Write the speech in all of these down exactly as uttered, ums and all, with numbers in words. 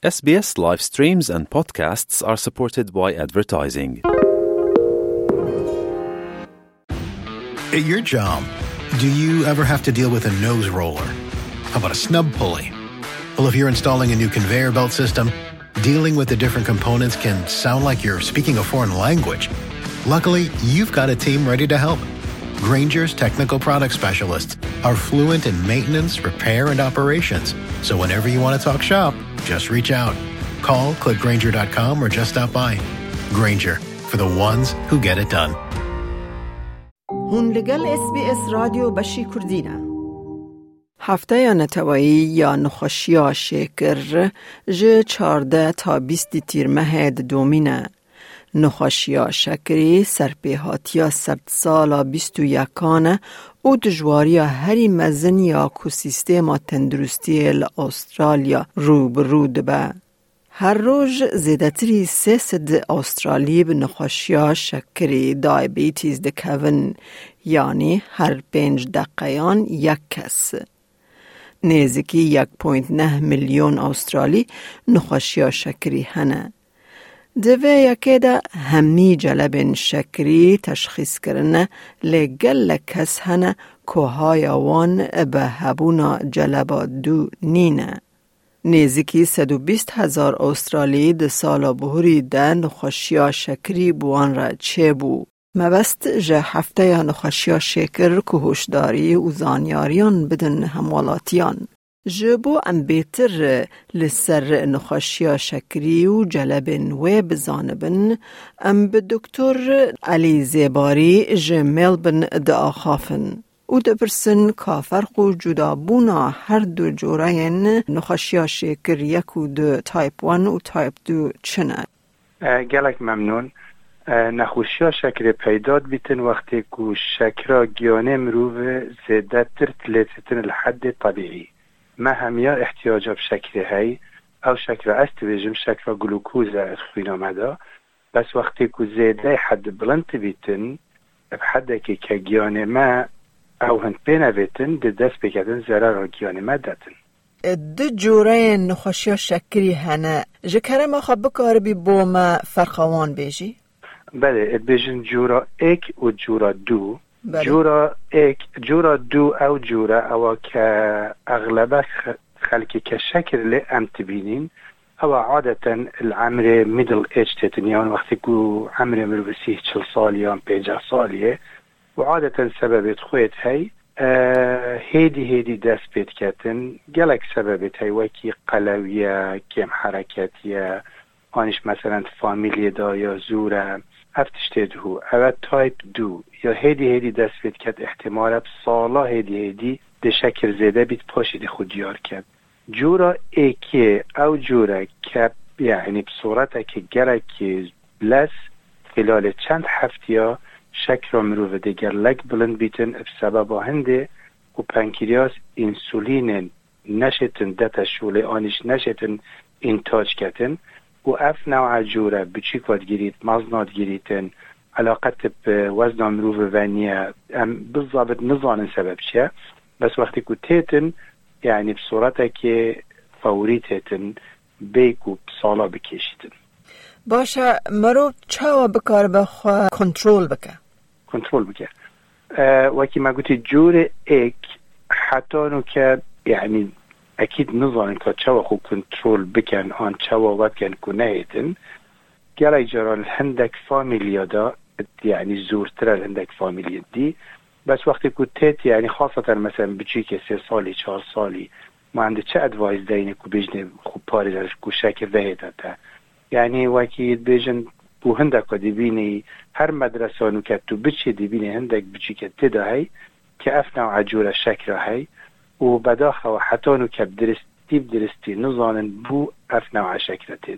S B S live streams and podcasts are supported by advertising. At your job, do you ever have to deal with a nose roller? How about a snub pulley? Well, if you're installing a new conveyor belt system, dealing with the different components can sound like you're speaking a foreign language. Luckily, you've got a team ready to help. Grainger's technical product specialists are fluent in maintenance, repair, and operations. So whenever you want to talk shop, just reach out. Call, click Grainger dot com, or just stop by. Grainger, for the ones who get it done. هون لگل اس بی اس رادیو بشی کردینه. هفته یا نتوایی یا نخوشیا شکر جه چارده تا بیستی تیر مهد دومینه. نخوشیا شکری سرپیهاتیا سبت سالا بیست و یکانه او دجواریا هری مزن یا اکوسیستما تندرستی استرالیا رو برو دبه. هر روز زیادتری سه صد استرالی به نخوشیا شکری دایبیتیز دکون، یعنی هر پنج دقیقان یک کس. نزدیکی یک پوینت نه میلیون استرالی نخوشیا شکری هنه. دوه یکی دا همی جلب شکری تشخیص کرنه لگل کس هنه که های وان به هبونا جلب دو نینه. نزدیکی صد و بیست هزار استرالی ده سالا بهوری ده نخوشیا شکری بوان را چه بو؟ مبست جه هفته یا نخوشیا شکر که هوشداری و زانیاریان بدن همولاتیان. جبو ام بیتر لسر نخوشیا شکری و جلبن و بزانبن ام به دکتر علی زیباری جه ملبن دا آخافن. او ده برسن که فرق و جدابونا هر دو جورین نخوشیا شکر یک و دو تایپ وان و تایپ دو چنه؟ گلک ممنون. نخوشیا شکر پیداد بیتن وقتی که شکر گیانه مروف زیده تر تلیتن الحد طبیعی. ما همیا احتیاج به شکر هی او شکر است بیجم شکر گلوکوز اخوین آمده، بس وقتی که زیده حد بلند بیتن بحد که که گیانه ما او هند بینه بیتن ده دست بکردن ضرر گیانه ما داتن. دو جوره نخوشیا شکری هنه جکره ما خواب بکار بی بوم فرقوان بیجی؟ بله، بیجن جورا ایک و جورا دو. بله. جورا ایک جورا دو او جورا او که اغلبه خلقی که شکر لی امت بینین او عادتا العمر میدل ایج تتنیان وقتی که عمر مرو بسیه چل سالیان پیجه سالیه و عادتا سببت خویت هی هیدی هیدی دست بید کتن گلک سببت هی وکی قلویه کم حرکتیه آنش مثلا فامیلی دا یا زوره افتشته دو او تایپ دو یا هیدی هیدی دست بید کت احتمال سالا هیدی هیدی ده شکر زیده بید پاشید خود یار کرد. جورا ایکی او جورا که یعنی بصورت که گره که بلس خلال چند هفتیا شکر مروف دیگر لگ بلند بیتن بسبب هنده و پنکریاس انسولین نشتن دتا شوله آنش نشتن انتاج کتن و اف نوع جوره بچیکات گیرید مزنات گیریتن علاقت به وزن مروف ونیه بالضبط نظان سبب چه بس وقتی که تیتن یعنی بصورت که فوری تیتن بیکو سالا بکشیدن. باشه مرو چاوا بکار بخوا کنترول بکه؟ کنترول بکه وکی ما گوتی جور ایک حتی نو که یعنی اکید نظانن که چاوا خو کنترول بکن آن چاوا وقت کن کنه ایتن گره جران هندک فامیلیا دا یعنی زورتر هندک فامیلیا دی بس وقتی که تیت یعنی خاصتا مثلا بچی که سه سالی چهار سالی ما عنده چه ادوایز دینه که بجنه خوب پاری درش که شکر دهیده تا یعنی وکی بجن بو هندک که دیبینی هر مدرسانو که تو بچی دیبینی هندک بچی که تدهی که افنا عجور شکر هی و بداخه و حتانو که درستی بدرستی نظانن بو افنا شکر تد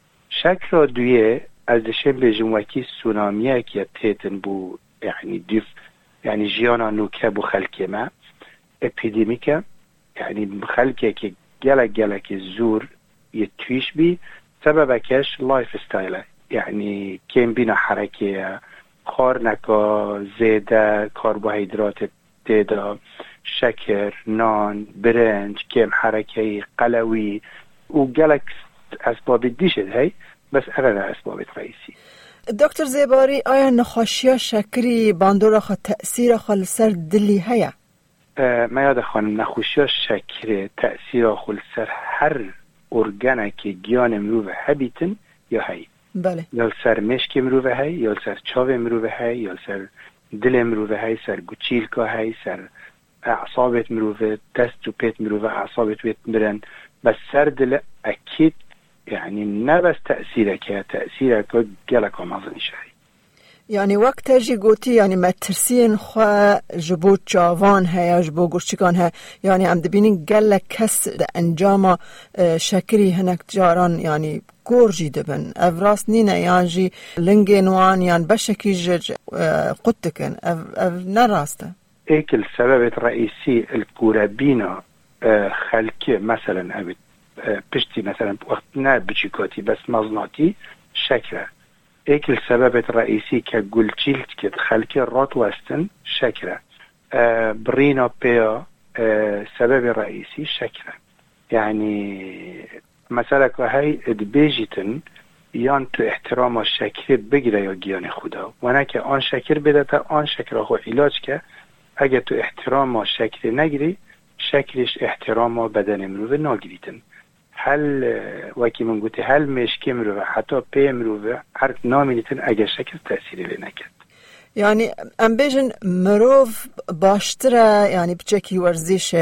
شکر دویه از دشن بجن وکی سونامیه که تیتن بو یعنی دیف یعنی جیانا نوکه بو خلکی ما اپیدمیکه یعنی خلکی که گلک گلک زور یه تویش بی سببکش لایف استایله یعنی کم بینا حرکیه خار نکا زیده کربوهیدرات دیده شکر نان برنج کم حرکی قلوی و گلک اسباب دیشت هی بس ارنا اسباب رئیسی. دکتر زیباری آیا نخاشیا شکری باندورا خو تأثیر خو سر دلی هیا؟ ما یاد خانم نخوشیا شکر تأثیر خو سر هر ارگانه که گیان مروه هبیتن یا هی. بله. یا سر مشک مروه هی، یا سر چاو مروه هی، یا سر دل مروه هی، سر گوچیل که هی، سر اعصابت مروه، دست و پیت مروه اعصابت ویت برن، بس سر دل اکید يعني نبس تأثيره که تأثیره که گلک آمازنی شهی. يعني وقت جي قوتي يعني ما ترسين خوا جبو جاوان هيا جبو گرچگان هيا يعني عم دبينين گلك كس انجام شكري هناك جاران يعني گورجي دبن افراس نينا يعني جي لنگينوان يعني بشكي جج قدتكن اف, اف نراسته. ايك السبب الرئيسي الكورابينا خلقه مثلا ابد پشتی مثلا وقت نه بچیکاتی بس مزناتی شکره ایک السبب الرئیسی که گلچیلت که خلقی رات وستن شکره برینا پیا سبب رئیسی شکره یعنی مثلا که های ادبیجیتن یان تو احترام شکر بگیره یا گیان خدا و نه که آن شکر بده تا آن شکر خو علاج که اگه تو احترام شکر نگیری شکرش احترام بدن مروه نگیریتن هل وکی من گوتی هل مشکی مروه حتی پی مروه هر نامینیتن اگر شکل تأثیری لی نکد یعنی ام بیجن مروف باشتره یعنی بچکی ورزش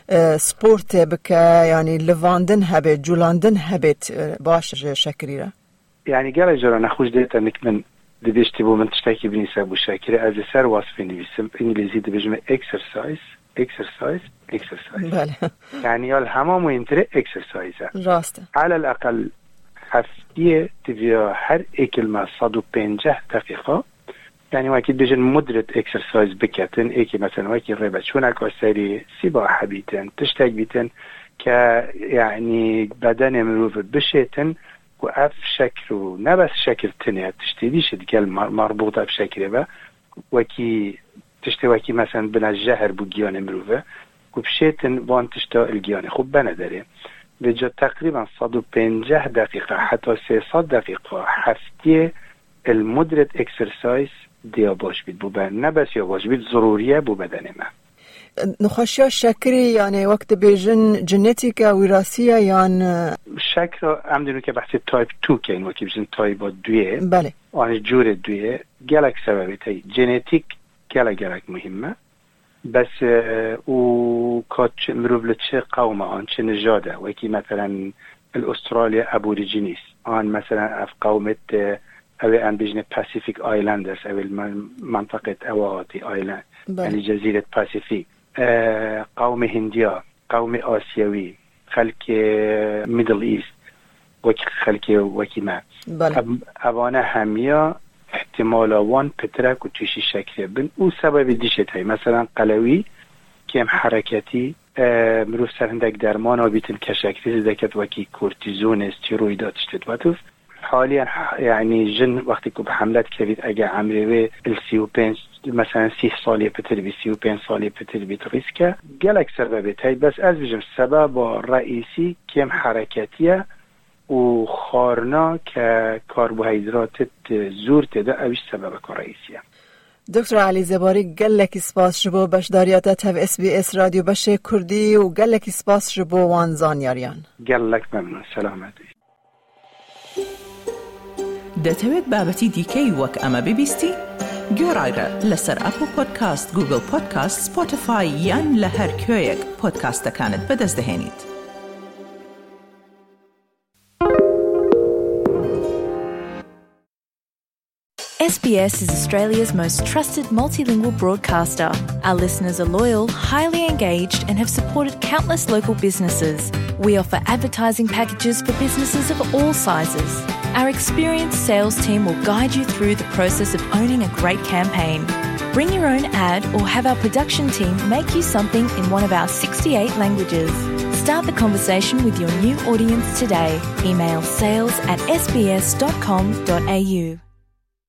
سپورت بکه یعنی لواندن هبه جولاندن هبت باش شکری را یعنی گره جرا نخوش دیتا نک من دیدشتی بو من تشتاکی بنیسه بو شکری از سر وصفی نویسم انگلیزی دی بجمه اکسرسایز اكسرسايز اكسرسايز بله يعني الحمام وينتري اكسرسايز راسته على الاقل هفتيه تبيا هر كلمه صد و پنجاه دقيقه يعني واكيد بيجن مدره اكسرسايز بكاتن ايكي مثلا واكي ربع شونك وسري سباحه بيتن تشتاق بيتن ك يعني بدن مروف بشيتن واف شكل نبس شكل تنيا تشتيديش ديال مربوطه بشكل با وكي تشتوكي مثلا بنا الجهر بجيان مروفه وبشيتن وان تشتا الجيان خوب بنداره بجا تقريبا صد و پنجاه دقيقة حتى سيصد دقيقة حفتيه المدرة اكسرسايز ديا باش بيد بو بان نبس يا باش بيد ضرورية بو بدن ما نخشيا شكري يعني وقت بيجن جينيتيكا وراثية يعني شكرا عمدنو که بحث تایپ دو که این وکی بجن تایپ دویه بله آن جور دویه گلک سببه تایی جينيتيك گله گلک مهمه بس او کات مروف لچه قوم آن چه نژاده وکی مثلا الاسترالیا ابوریجینیس آن مثلا اف قومت او ان بجنه پاسیفیک آیلندرز او منطقه اواتی آیلند یعنی جزیره پاسیفیک قوم هندیا قوم آسیوی خلق میدل ایست وکی خلق وکی ما اوانه همیا احتمال وان پترک و توشی شکری بن او سبب دیشت های مثلا قلوی کم حرکتی مروف سرندک درمان آبیتن که شکری زدکت وکی کورتیزون استیرویدات شتت وطف حالیا یعنی جن وقتی که به حملت کردید اگه عمره السی و پنج مثلا سی سالی پتر بی سی و پنج سالی پتر بی ریسکه گلک سببت های بس از بجم سبب رئیسی کم حرکتیه و خارنا که کربوهیدرات زور تده اوش سبب رئیسیه. دکتر علی زیباری گلکی سپاس شبو بشداریات تف اس بی اس رادیو بش کردی و گلکی سپاس شبو وان زانیاریان. گلک ممنون سلامتی. دەتەوێت بابەتی دیکەی وەک ئەمە ببیستی؟ گۆڕایرە لەسەر ئەپل پۆدکاست، گوگل پۆدکاست، سپۆتیفای یان لە هەر کوێیەک پۆدکاستەکانت بەدەستدەهێنیت. S B S is Australia's most trusted multilingual broadcaster. Our listeners are loyal, highly engaged, and have supported countless local businesses. We offer advertising packages for businesses of all sizes. Our experienced sales team will guide you through the process of owning a great campaign. Bring your own ad or have our production team make you something in one of our sixty-eight languages. Start the conversation with your new audience today. Email sales at s b s dot com dot a u.